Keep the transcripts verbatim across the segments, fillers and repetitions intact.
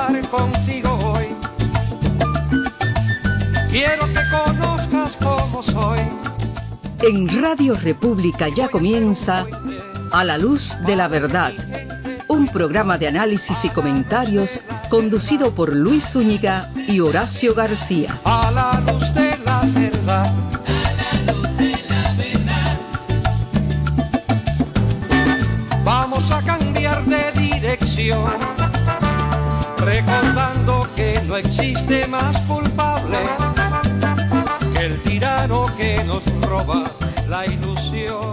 estar contigo hoy. Quiero que conozcas cómo soy. En Radio República ya comienza A la Luz de la Verdad, un programa de análisis y comentarios conducido por Luis Zúñiga y Horacio García. A la luz de la verdad. A la luz de la verdad. Vamos a cambiar de dirección, recordando que no existe más culpable que el tirano que nos roba la ilusión.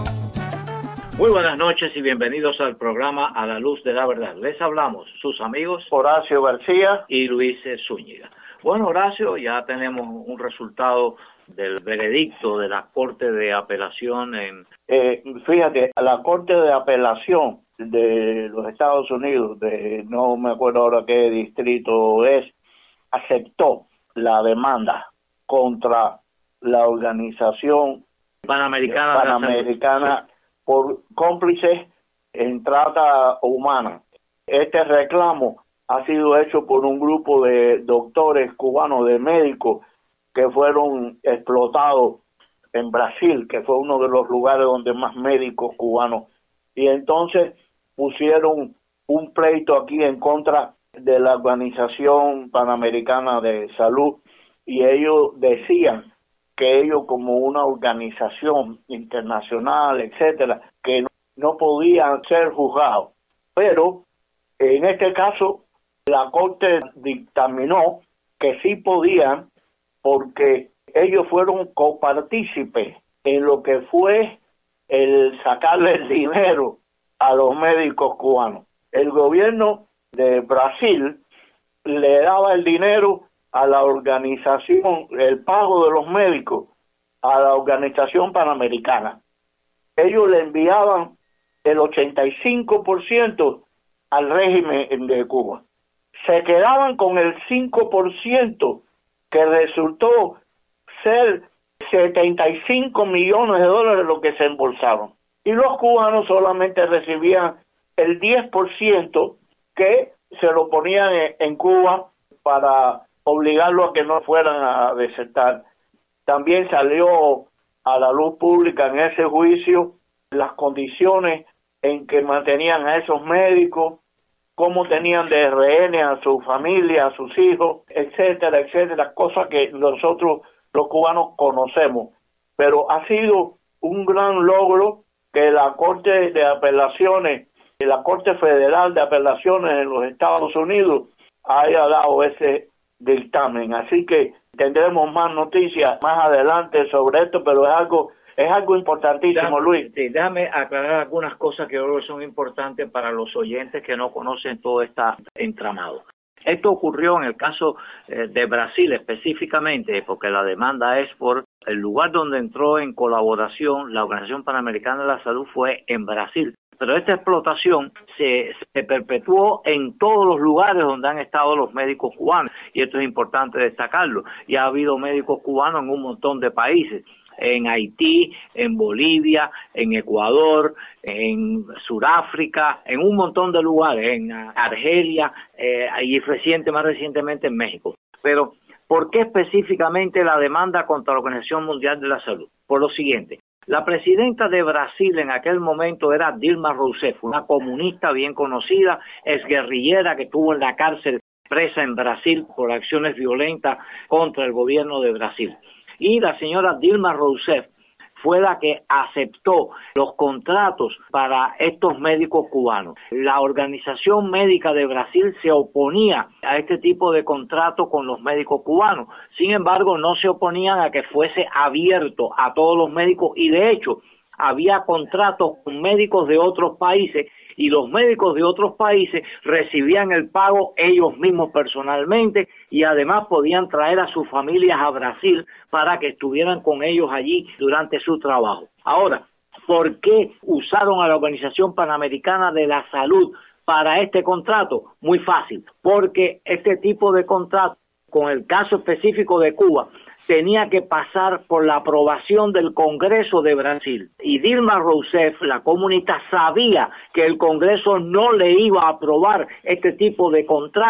Muy buenas noches y bienvenidos al programa A la Luz de la Verdad. Les hablamos sus amigos Horacio García y Luis Zúñiga. Bueno, Horacio, ya tenemos un resultado del veredicto de la Corte de Apelación en... Eh, fíjate, la Corte de Apelación de los Estados Unidos, de no me acuerdo ahora qué distrito es, aceptó la demanda contra la organización Panamericana, Panamericana por cómplices en trata humana. Este reclamo ha sido hecho por un grupo de doctores cubanos, de médicos, que fueron explotados en Brasil, que fue uno de los lugares donde más médicos cubanos. Y entonces pusieron un pleito aquí en contra de la Organización Panamericana de Salud, y ellos decían que ellos, como una organización internacional, etcétera, que no, no podían ser juzgados. Pero en este caso la Corte dictaminó que sí podían, porque ellos fueron copartícipes en lo que fue el sacarle el dinero a los médicos cubanos. El gobierno de Brasil le daba el dinero a la organización, el pago de los médicos, a la Organización Panamericana. Ellos le enviaban el ochenta y cinco por ciento al régimen de Cuba. Se quedaban con el cinco por ciento, que resultó ser setenta y cinco millones de dólares lo que se embolsaron. Y los cubanos solamente recibían el diez por ciento, que se lo ponían en Cuba para obligarlo a que no fueran a desertar. También salió a la luz pública en ese juicio las condiciones en que mantenían a esos médicos, cómo tenían de rehenes a su familia, a sus hijos, etcétera, etcétera, cosas que nosotros los cubanos conocemos. Pero ha sido un gran logro que la Corte de Apelaciones, la Corte Federal de Apelaciones en los Estados Unidos haya dado ese dictamen. Así que tendremos más noticias más adelante sobre esto, pero es algo es algo importantísimo, déjame, Luis. Sí, déjame aclarar algunas cosas que yo creo que son importantes para los oyentes que no conocen todo este entramado. Esto ocurrió en el caso eh, de Brasil específicamente, porque la demanda es por el lugar donde entró en colaboración la Organización Panamericana de la Salud, fue en Brasil. Pero esta explotación se, se perpetuó en todos los lugares donde han estado los médicos cubanos, y esto es importante destacarlo. Y ha habido médicos cubanos en un montón de países, en Haití, en Bolivia, en Ecuador, en Sudáfrica, en un montón de lugares, en Argelia eh, y reciente, más recientemente en México. Pero, ¿por qué específicamente la demanda contra la Organización Mundial de la Salud? Por lo siguiente. La presidenta de Brasil en aquel momento era Dilma Rousseff, una comunista bien conocida, exguerrillera que estuvo en la cárcel presa en Brasil por acciones violentas contra el gobierno de Brasil. Y la señora Dilma Rousseff fue la que aceptó los contratos para estos médicos cubanos. La Organización Médica de Brasil se oponía a este tipo de contrato con los médicos cubanos. Sin embargo, no se oponían a que fuese abierto a todos los médicos, y de hecho había contratos con médicos de otros países, y los médicos de otros países recibían el pago ellos mismos personalmente, y además podían traer a sus familias a Brasil para que estuvieran con ellos allí durante su trabajo. Ahora, ¿por qué usaron a la Organización Panamericana de la Salud para este contrato? Muy fácil, porque este tipo de contrato, con el caso específico de Cuba, tenía que pasar por la aprobación del Congreso de Brasil. Y Dilma Rousseff, la comunista, sabía que el Congreso no le iba a aprobar este tipo de contrato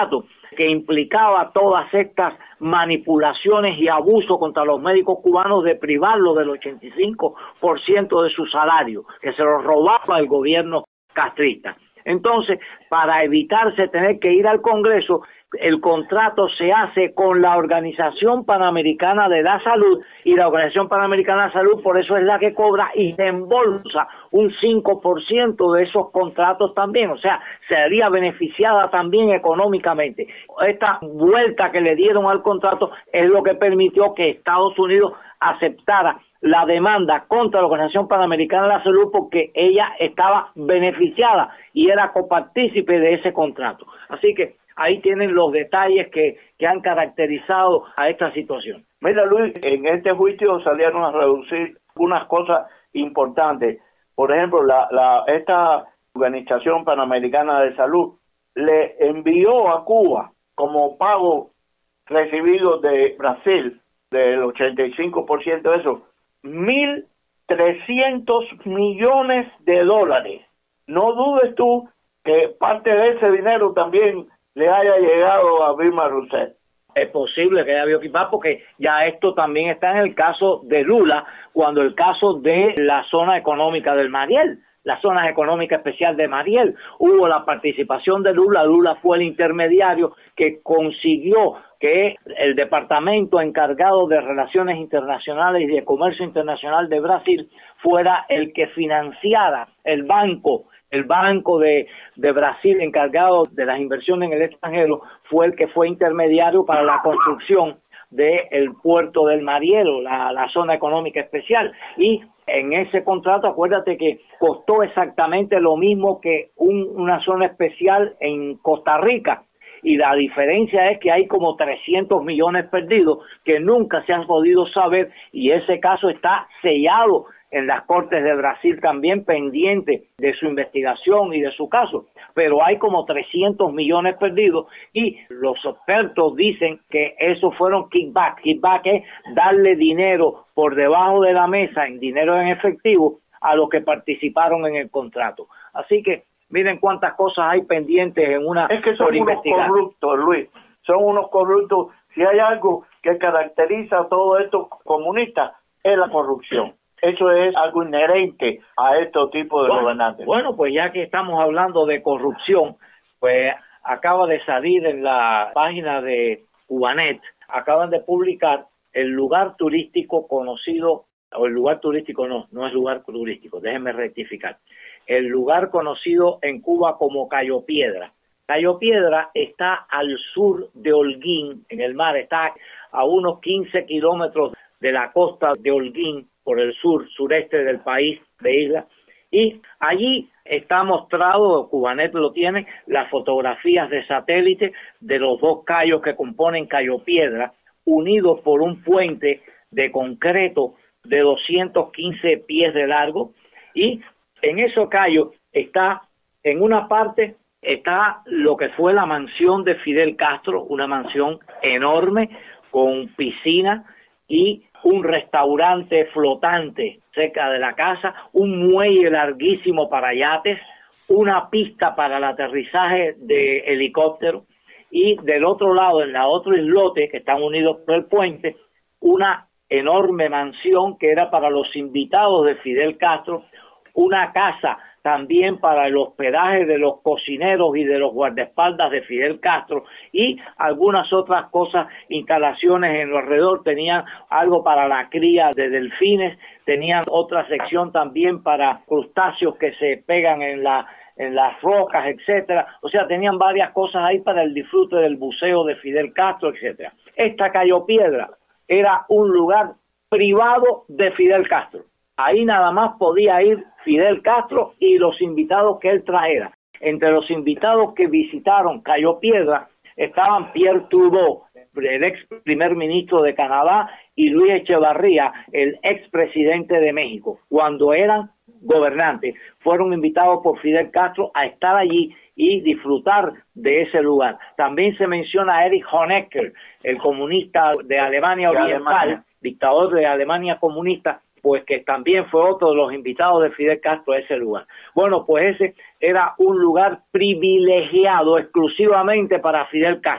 que implicaba todas estas manipulaciones y abusos contra los médicos cubanos de privarlos del ochenta y cinco por ciento de su salario, que se lo robaba el gobierno castrista. Entonces, para evitarse tener que ir al Congreso, el contrato se hace con la Organización Panamericana de la Salud, y la Organización Panamericana de la Salud por eso es la que cobra y reembolsa un cinco por ciento de esos contratos también, o sea, sería beneficiada también económicamente. Esta vuelta que le dieron al contrato es lo que permitió que Estados Unidos aceptara la demanda contra la Organización Panamericana de la Salud, porque ella estaba beneficiada y era copartícipe de ese contrato. Así que ahí tienen los detalles que, que han caracterizado a esta situación. Mira, Luis, en este juicio salieron a reducir unas cosas importantes. Por ejemplo, la, la esta Organización Panamericana de Salud le envió a Cuba como pago recibido de Brasil, del ochenta y cinco por ciento de eso, mil trescientos millones de dólares. No dudes tú que parte de ese dinero también le haya llegado a Vilma Rousseff. Es posible que haya habido equipado, porque ya esto también está en el caso de Lula, cuando el caso de la zona económica del Mariel, la zona económica especial de Mariel, hubo la participación de Lula. Lula fue el intermediario que consiguió que el departamento encargado de Relaciones Internacionales y de Comercio Internacional de Brasil fuera el que financiara el banco, el banco de, de Brasil encargado de las inversiones en el extranjero, fue el que fue intermediario para la construcción del puerto del Mariel, la, la zona económica especial. Y en ese contrato, acuérdate que costó exactamente lo mismo que un, una zona especial en Costa Rica, y la diferencia es que hay como trescientos millones perdidos que nunca se han podido saber, y ese caso está sellado en las Cortes de Brasil también, pendiente de su investigación y de su caso, pero hay como trescientos millones perdidos, y los expertos dicen que eso fueron kickback. Kickback es darle dinero por debajo de la mesa, en dinero en efectivo, a los que participaron en el contrato. Así que miren cuántas cosas hay pendientes en una es que son por unos investigar. corruptos, Luis, son unos corruptos. Si hay algo que caracteriza a todos estos comunistas, es la corrupción. Eso es algo inherente a estos tipos de bueno, gobernantes. Bueno, pues ya que estamos hablando de corrupción, pues acaba de salir en la página de Cubanet, acaban de publicar el lugar turístico conocido, o el lugar turístico no, no es lugar turístico, déjenme rectificar, el lugar conocido en Cuba como Cayo Piedra. Cayo Piedra está al sur de Holguín, en el mar, está a unos quince kilómetros de la costa de Holguín, por el sur, sureste del país, de Isla, y allí está mostrado, Cubanet lo tiene, las fotografías de satélite de los dos cayos que componen Cayo Piedra, unidos por un puente de concreto de doscientos quince pies de largo, y en esos cayos está, en una parte, está lo que fue la mansión de Fidel Castro, una mansión enorme, con piscina y un restaurante flotante cerca de la casa, un muelle larguísimo para yates, una pista para el aterrizaje de helicóptero, y del otro lado, en la otro islote, que están unidos por el puente, una enorme mansión que era para los invitados de Fidel Castro, una casa también para el hospedaje de los cocineros y de los guardaespaldas de Fidel Castro, y algunas otras cosas, instalaciones en lo alrededor. Tenían algo para la cría de delfines, tenían otra sección también para crustáceos que se pegan en la en las rocas, etcétera. O sea, tenían varias cosas ahí para el disfrute del buceo de Fidel Castro, etcétera. Esta Cayo Piedra era un lugar privado de Fidel Castro. Ahí nada más podía ir Fidel Castro y los invitados que él trajera. Entre los invitados que visitaron Cayo Piedra estaban Pierre Trudeau, el ex primer ministro de Canadá, y Luis Echevarría, el ex presidente de México. Cuando eran gobernantes, fueron invitados por Fidel Castro a estar allí y disfrutar de ese lugar. También se menciona a Erich Honecker, el comunista de Alemania Oriental, Alemania. dictador de Alemania comunista, pues que también fue otro de los invitados de Fidel Castro a ese lugar. Bueno, pues ese era un lugar privilegiado exclusivamente para Fidel Castro.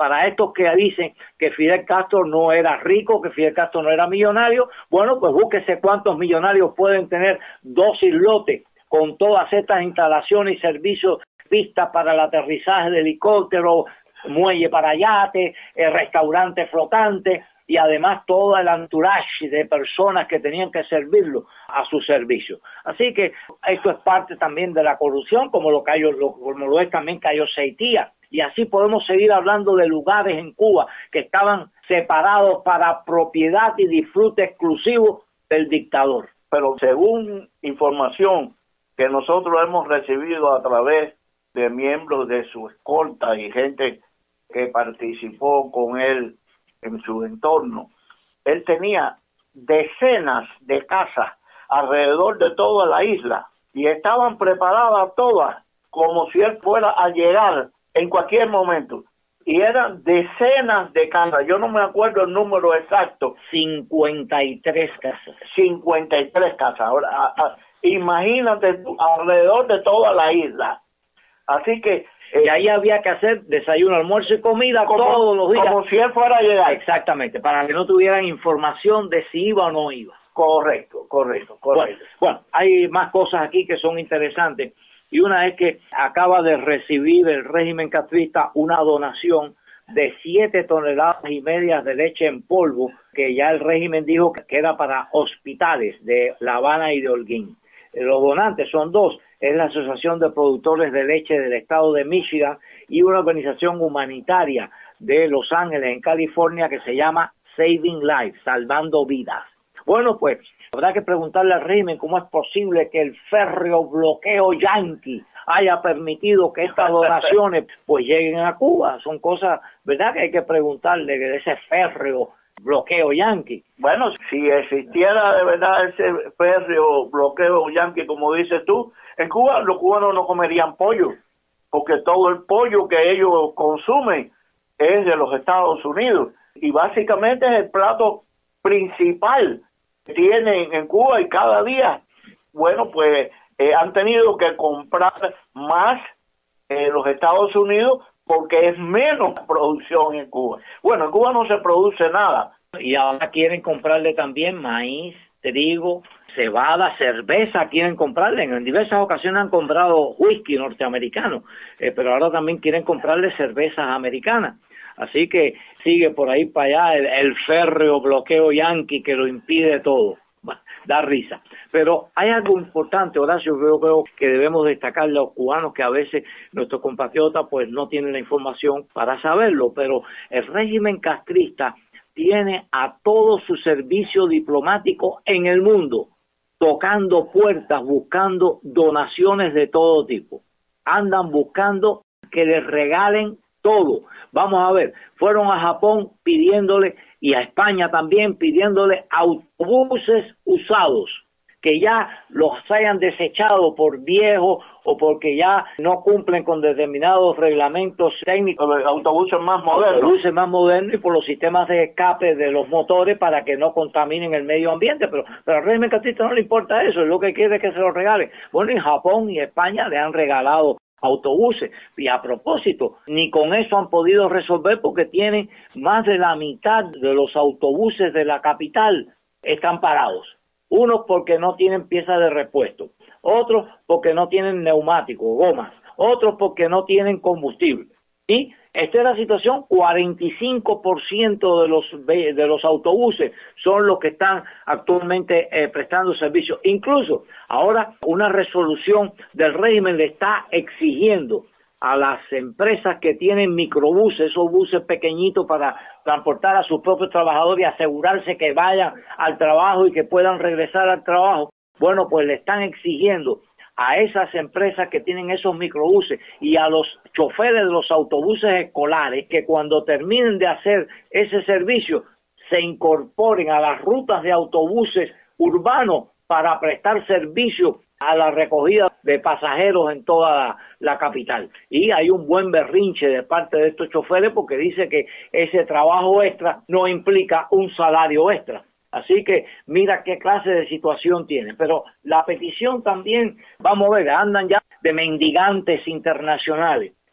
para estos que dicen que Fidel Castro no era rico, que Fidel Castro no era millonario, bueno, pues búsquese cuántos millonarios pueden tener dos islotes con todas estas instalaciones y servicios, pistas para el aterrizaje de helicóptero, muelle para yates, eh, restaurante flotante y además todo el entourage de personas que tenían que servirlo a su servicio. Así que esto es parte también de la corrupción, como lo, Cayo, lo, como lo es también Cayo Seitía. Y así podemos seguir hablando de lugares en Cuba que estaban separados para propiedad y disfrute exclusivo del dictador. Pero según información que nosotros hemos recibido a través de miembros de su escolta y gente que participó con él en su entorno, él tenía decenas de casas alrededor de toda la isla y estaban preparadas todas como si él fuera a llegar en cualquier momento. Y eran decenas de casas, yo no me acuerdo el número exacto. cincuenta y tres casas. cincuenta y tres casas. Ahora, a, a, imagínate tú, alrededor de toda la isla. Así que... Eh, y ahí había que hacer desayuno, almuerzo y comida como, todos los días. Como si él fuera a llegar. Exactamente, para que no tuvieran información de si iba o no iba. Correcto, correcto, correcto. Bueno, bueno, hay más cosas aquí que son interesantes. Y una es que acaba de recibir el régimen castrista una donación de siete toneladas y medias de leche en polvo, que ya el régimen dijo que era para hospitales de La Habana y de Holguín. Los donantes son dos, es la Asociación de Productores de Leche del Estado de Michigan y una organización humanitaria de Los Ángeles, en California, que se llama Saving Lives, Salvando Vidas. Bueno, pues habrá que preguntarle al régimen cómo es posible que el férreo bloqueo yanqui haya permitido que estas donaciones pues lleguen a Cuba. Son cosas, ¿verdad?, que hay que preguntarle de ese férreo bloqueo yanqui. Bueno, si existiera de verdad ese férreo bloqueo yanqui, como dices tú, en Cuba los cubanos no comerían pollo, porque todo el pollo que ellos consumen es de los Estados Unidos y básicamente es el plato principal que tienen en Cuba y cada día, bueno, pues eh, han tenido que comprar más en eh, los Estados Unidos porque es menos producción en Cuba. Bueno, en Cuba no se produce nada. Y ahora quieren comprarle también maíz, trigo, cebada, cerveza, quieren comprarle. En diversas ocasiones han comprado whisky norteamericano, eh, pero ahora también quieren comprarle cervezas americanas. Así que sigue por ahí para allá el, el férreo bloqueo yanqui que lo impide todo. Bueno, da risa. Pero hay algo importante, Horacio, que yo creo que debemos destacar los cubanos, que a veces nuestros compatriotas pues no tienen la información para saberlo, pero el régimen castrista tiene a todo su servicio diplomático en el mundo tocando puertas, buscando donaciones de todo tipo. Andan buscando que les regalen todo. Vamos a ver, fueron a Japón pidiéndole, y a España también, pidiéndole autobuses usados, que ya los hayan desechado por viejos o porque ya no cumplen con determinados reglamentos técnicos. Autobuses más modernos. Autobuses más modernos y por los sistemas de escape de los motores para que no contaminen el medio ambiente. Pero, pero al régimen castrista no le importa eso, lo que quiere es que se los regalen. Bueno, en Japón y España le han regalado autobuses, y a propósito, ni con eso han podido resolver porque tienen más de la mitad de los autobuses de la capital están parados. Unos porque no tienen piezas de repuesto, otros porque no tienen neumáticos, gomas, otros porque no tienen combustible. Y esta es la situación, cuarenta y cinco por ciento de los de los autobuses son los que están actualmente eh, prestando servicio. Incluso ahora una resolución del régimen le está exigiendo a las empresas que tienen microbuses, esos buses pequeñitos para transportar a sus propios trabajadores y asegurarse que vayan al trabajo y que puedan regresar al trabajo. Bueno, pues le están exigiendo a esas empresas que tienen esos microbuses y a los choferes de los autobuses escolares que cuando terminen de hacer ese servicio se incorporen a las rutas de autobuses urbanos para prestar servicio a la recogida de pasajeros en toda la, la capital. Y hay un buen berrinche de parte de estos choferes porque dice que ese trabajo extra no implica un salario extra. Así que mira qué clase de situación tiene. Pero la petición también, vamos a ver, andan ya de mendigantes internacionales,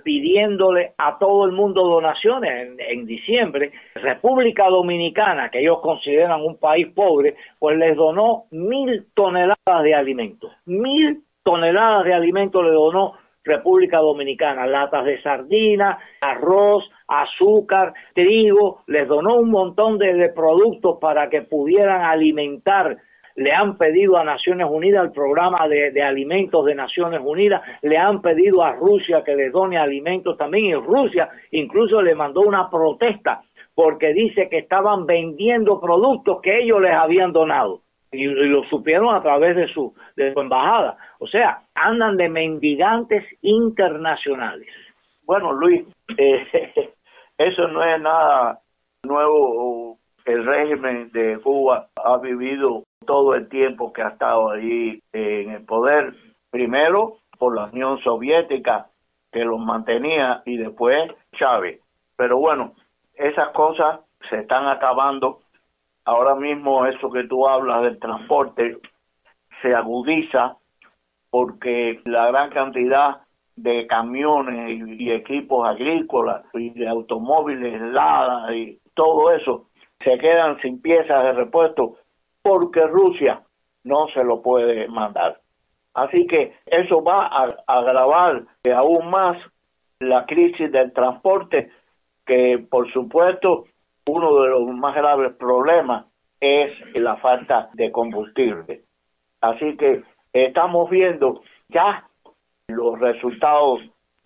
pidiéndole a todo el mundo donaciones. En, en diciembre, República Dominicana, que ellos consideran un país pobre, pues les donó mil toneladas de alimentos. Mil toneladas de alimentos le donó República Dominicana, latas de sardinas, arroz, azúcar, trigo, les donó un montón de, de productos para que pudieran alimentar. Le han pedido a Naciones Unidas, el programa de, de alimentos de Naciones Unidas, le han pedido a Rusia que les done alimentos también, y Rusia incluso le mandó una protesta porque dice que estaban vendiendo productos que ellos les habían donado. Y, y lo supieron a través de su, de su embajada. O sea, andan de mendigantes internacionales. Bueno, Luis, eh, eso no es nada nuevo. El régimen de Cuba ha vivido todo el tiempo que ha estado allí en el poder, primero por la Unión Soviética, que los mantenía, y después Chávez. Pero bueno, esas cosas se están acabando. Ahora mismo eso que tú hablas del transporte se agudiza porque la gran cantidad de camiones y, y equipos agrícolas y de automóviles, Lada y todo eso se quedan sin piezas de repuesto porque Rusia no se lo puede mandar. Así que eso va a agravar aún más la crisis del transporte, que por supuesto uno de los más graves problemas es la falta de combustible. Así que estamos viendo ya los resultados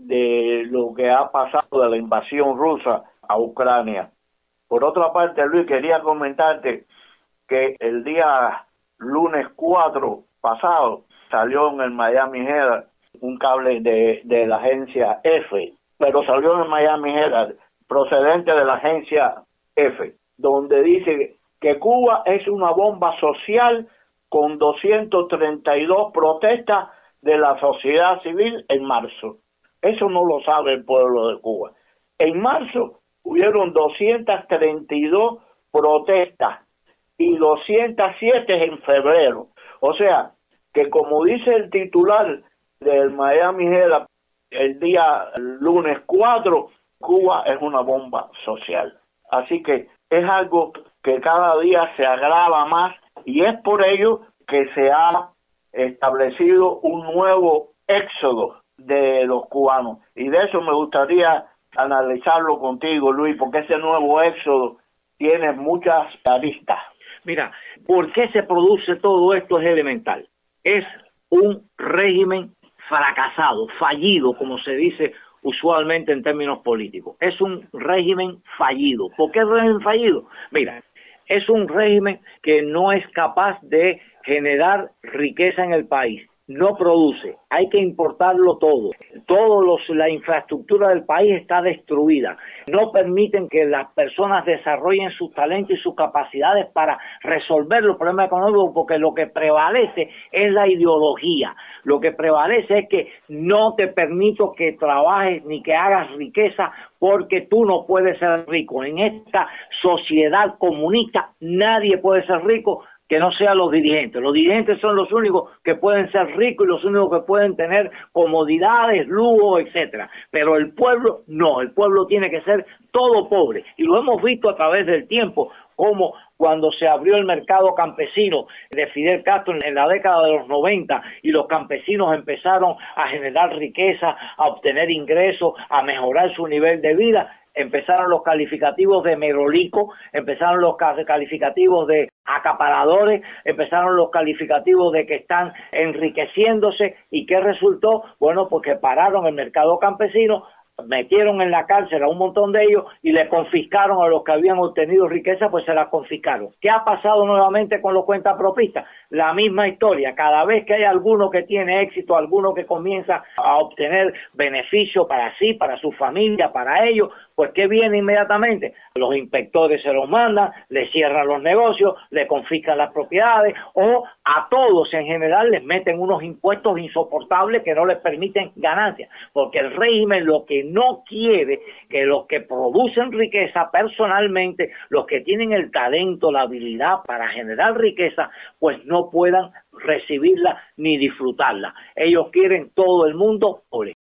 de lo que ha pasado de la invasión rusa a Ucrania. Por otra parte, Luis, quería comentarte que el día lunes cuatro pasado salió en el Miami Herald un cable de, de la agencia F, pero salió en el Miami Herald procedente de la agencia F, donde dice que Cuba es una bomba social con doscientas treinta y dos protestas de la sociedad civil en marzo. Eso no lo sabe el pueblo de Cuba. En marzo hubieron doscientas treinta y dos protestas y doscientas siete en febrero. O sea, que como dice el titular del Miami Herald el día lunes cuatro, Cuba es una bomba social. Así que es algo que cada día se agrava más, y es por ello que se ha establecido un nuevo éxodo de los cubanos. Y de eso me gustaría analizarlo contigo, Luis, porque ese nuevo éxodo tiene muchas aristas. Mira, ¿por qué se produce todo esto? Es elemental. Es un régimen fracasado, fallido, como se dice usualmente en términos políticos. Es un régimen fallido. ¿Por qué es régimen fallido? Mira, es un régimen que no es capaz de generar riqueza en el país. No produce, hay que importarlo todo. Todo los, la infraestructura del país está destruida. No permiten que las personas desarrollen sus talentos y sus capacidades para resolver los problemas económicos, porque lo que prevalece es la ideología. Lo que prevalece es que no te permito que trabajes ni que hagas riqueza porque tú no puedes ser rico. En esta sociedad comunista nadie puede ser rico que no sean los dirigentes. Los dirigentes son los únicos que pueden ser ricos y los únicos que pueden tener comodidades, lujos, etcétera. Pero el pueblo no, el pueblo tiene que ser todo pobre. Y lo hemos visto a través del tiempo, como cuando se abrió el mercado campesino de Fidel Castro en la década de los noventa y los campesinos empezaron a generar riqueza, a obtener ingresos, a mejorar su nivel de vida. Empezaron los calificativos de merolico, empezaron los calificativos de acaparadores, empezaron los calificativos de que están enriqueciéndose. ¿Y qué resultó? Bueno, porque pararon el mercado campesino, metieron en la cárcel a un montón de ellos y le confiscaron a los que habían obtenido riqueza, pues se la confiscaron. ¿Qué ha pasado nuevamente con los cuentapropistas? La misma historia. Cada vez que hay alguno que tiene éxito, alguno que comienza a obtener beneficio para sí, para su familia, para ellos, pues ¿qué viene inmediatamente? Los inspectores se los mandan, le cierran los negocios, le confiscan las propiedades, o a todos en general les meten unos impuestos insoportables que no les permiten ganancias, porque el régimen lo que no quiere que los que producen riqueza personalmente, los que tienen el talento, la habilidad para generar riqueza, pues no puedan recibirla ni disfrutarla. Ellos quieren todo el mundo pobre.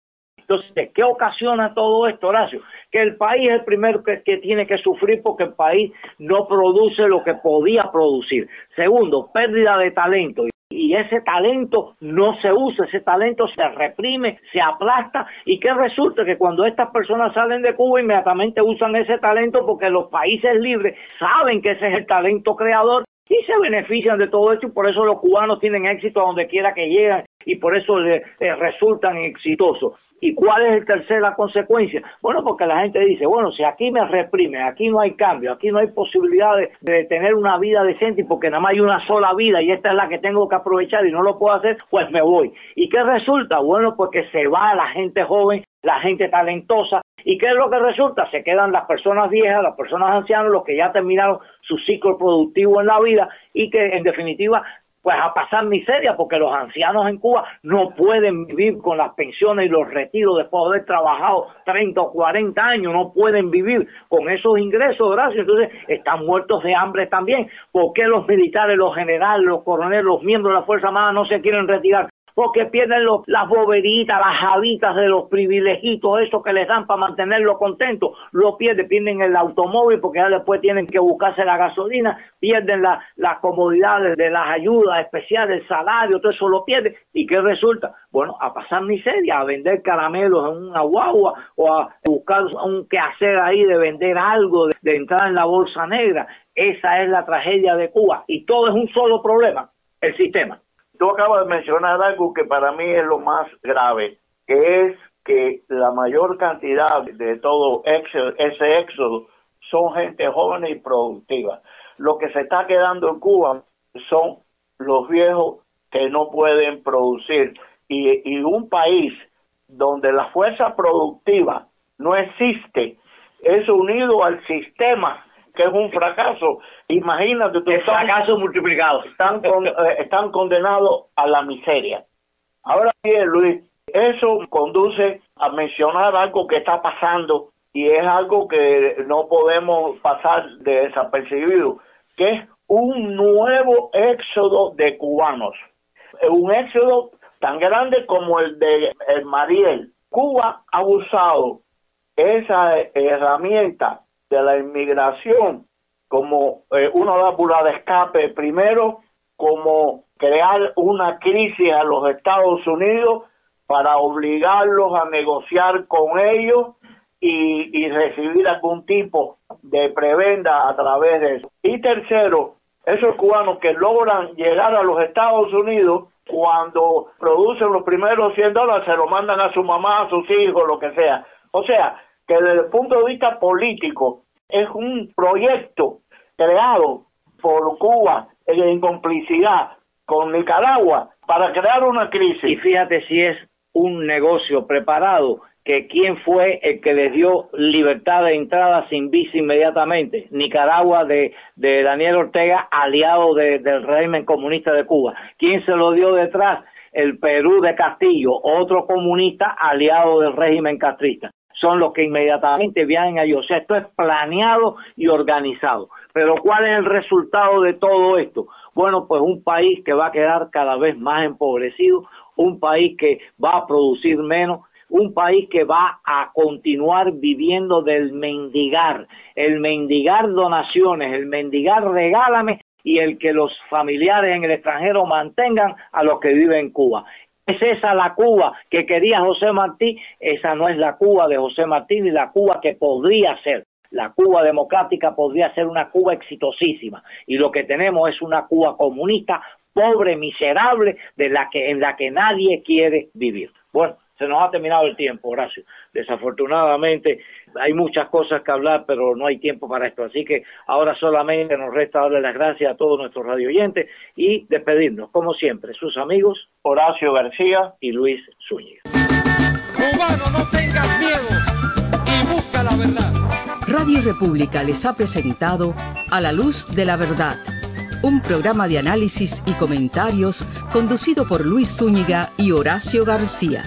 Entonces, ¿qué ocasiona todo esto, Horacio? Que el país es el primero que, que tiene que sufrir porque el país no produce lo que podía producir. Segundo, pérdida de talento. Y ese talento no se usa, ese talento se reprime, se aplasta. ¿Y qué resulta? Que cuando estas personas salen de Cuba, inmediatamente usan ese talento porque los países libres saben que ese es el talento creador y se benefician de todo esto, y por eso los cubanos tienen éxito a donde quiera que llegan y por eso les, les resultan exitosos. ¿Y cuál es el tercera consecuencia? Bueno, porque la gente dice, bueno, si aquí me reprimen, aquí no hay cambio, aquí no hay posibilidad de, de tener una vida decente, y porque nada más hay una sola vida y esta es la que tengo que aprovechar y no lo puedo hacer, pues me voy. ¿Y qué resulta? Bueno, porque se va la gente joven, la gente talentosa. ¿Y qué es lo que resulta? Se quedan las personas viejas, las personas ancianas, los que ya terminaron su ciclo productivo en la vida y que en definitiva pues a pasar miseria, porque los ancianos en Cuba no pueden vivir con las pensiones y los retiros después de haber trabajado treinta o cuarenta años, no pueden vivir con esos ingresos, Horacio. Entonces están muertos de hambre también. ¿Por qué los militares, los generales, los coroneles, los miembros de la Fuerza Armada no se quieren retirar? Porque pierden los, las boberitas, las javitas de los privilegitos, esos que les dan para mantenerlos contentos, lo pierden, pierden el automóvil porque ya después tienen que buscarse la gasolina, pierden las la comodidades de las ayudas especiales, el salario, todo eso lo pierden. ¿Y qué resulta? Bueno, a pasar miseria, a vender caramelos en una guagua o a buscar un quehacer ahí de vender algo, de, de entrar en la bolsa negra. Esa es la tragedia de Cuba y todo es un solo problema, el sistema. Tú acabas de mencionar algo que para mí es lo más grave, que es que la mayor cantidad de todo ese éxodo son gente joven y productiva. Lo que se está quedando en Cuba son los viejos que no pueden producir. Y, y un país donde la fuerza productiva no existe, es unido al sistema, que es un fracaso. Imagínate, tú, el fracaso multiplicado. Están, con, eh, están condenados a la miseria. Ahora bien, Luis, eso conduce a mencionar algo que está pasando y es algo que no podemos pasar de desapercibido, que es un nuevo éxodo de cubanos. Un éxodo tan grande como el de el Mariel. Cuba ha usado esa herramienta de la inmigración como eh, una válvula de escape, primero como crear una crisis a los Estados Unidos para obligarlos a negociar con ellos y, y recibir algún tipo de prebenda a través de eso. Y tercero, esos cubanos que logran llegar a los Estados Unidos, cuando producen los primeros cien dólares, se lo mandan a su mamá, a sus hijos, lo que sea. O sea, que desde el punto de vista político es un proyecto creado por Cuba en complicidad con Nicaragua para crear una crisis. Y fíjate si es un negocio preparado, que quién fue el que les dio libertad de entrada sin visa inmediatamente. Nicaragua de, de Daniel Ortega, aliado de, del régimen comunista de Cuba. ¿Quién se lo dio detrás? El Perú de Castillo, otro comunista aliado del régimen castrista. Son los que inmediatamente viajan allí. O sea, esto es planeado y organizado. Pero ¿cuál es el resultado de todo esto? Bueno, pues un país que va a quedar cada vez más empobrecido, un país que va a producir menos, un país que va a continuar viviendo del mendigar, el mendigar donaciones, el mendigar regálame, y el que los familiares en el extranjero mantengan a los que viven en Cuba. ¿Es esa la Cuba que quería José Martí? Esa no es la Cuba de José Martí ni la Cuba que podría ser. La Cuba democrática podría ser una Cuba exitosísima, y lo que tenemos es una Cuba comunista, pobre, miserable, de la que en la que nadie quiere vivir. Bueno, se nos ha terminado el tiempo, Horacio. Desafortunadamente hay muchas cosas que hablar, pero no hay tiempo para esto. Así que ahora solamente nos resta darle las gracias a todos nuestros radioyentes y despedirnos, como siempre, sus amigos Horacio García y Luis Zúñiga. Cubano, no tengas miedo y busca la verdad. Radio República les ha presentado A la Luz de la Verdad, un programa de análisis y comentarios conducido por Luis Zúñiga y Horacio García.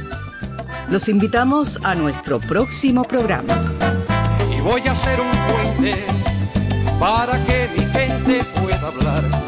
Los invitamos a nuestro próximo programa. Y voy a hacer un puente para que mi gente pueda hablar.